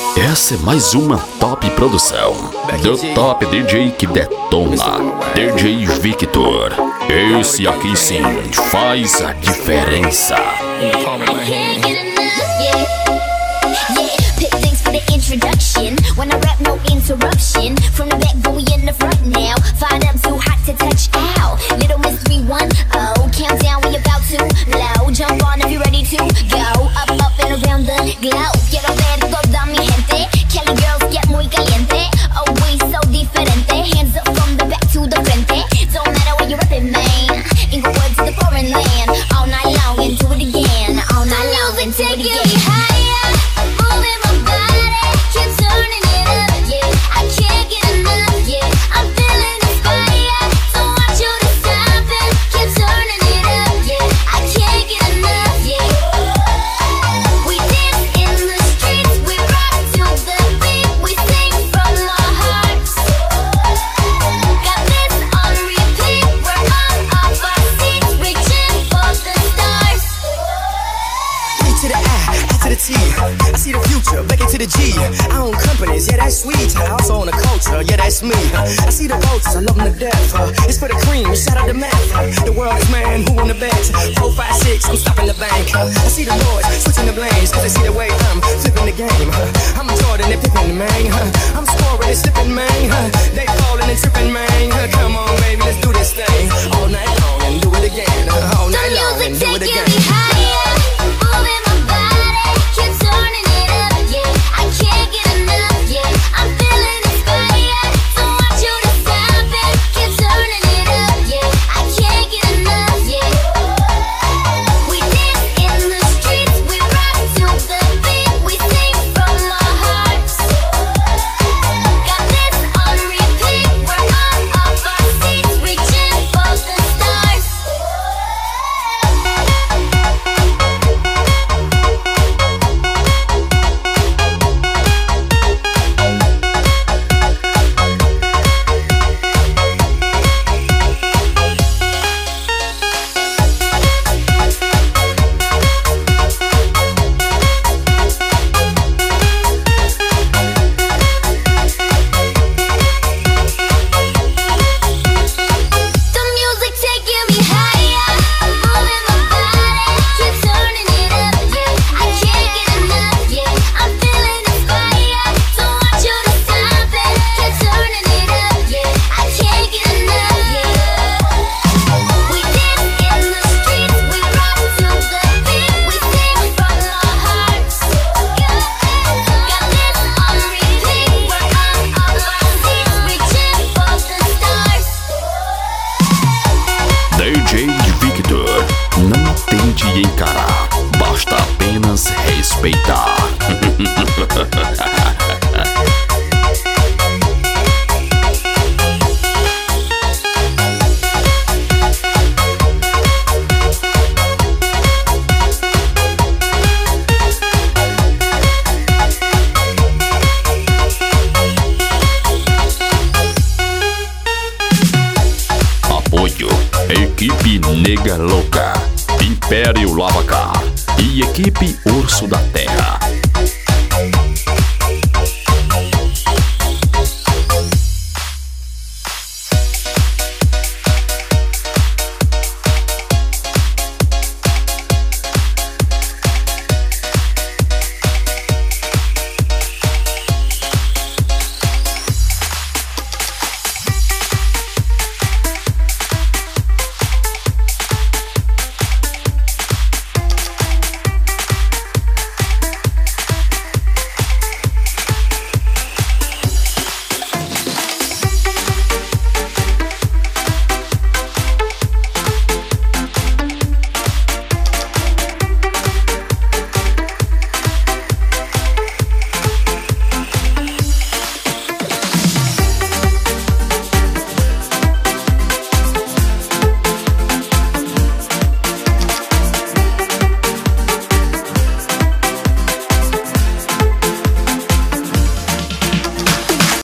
Essa é mais uma top produção do top DJ que detona, DJ Victor. Esse aqui sim faz a diferença. Introduction. When I rap, no interruption. From the back, but we in the front now. Fired up, too hot to touch out. Little mystery 1-0. Countdown, we about to blow. Jump on if you're ready to go. Up, up and around the globe. Quiero ver toda mi gente. Cali girls get muy caliente. Always so diferente. Hands up from the back to the frente. Don't matter where you're rapping, man. Inglewood to the foreign land. All night long and do it again. All night long and do it again. I see the future, back into the G. I own companies, yeah, that's sweet. I also own a culture, yeah, that's me. I see the vultures, I love them to death. It's for the cream, shout out the math. The world is man, who on the bet? 4, 5, 6, I'm stopping the bank. I see the lords, switching the blames, cause they see the way I'm flipping the game. I'm Jordan, they're picking the man. I'm scoring and slipping, man. They falling and tripping, man. Come on, baby, let's do this thing. All night long and do it again. All night long and do it again. DJ Victor, não tente encarar, basta apenas respeitar. Equipe Nega Louca, Império Lavacar e Equipe Urso da Terra.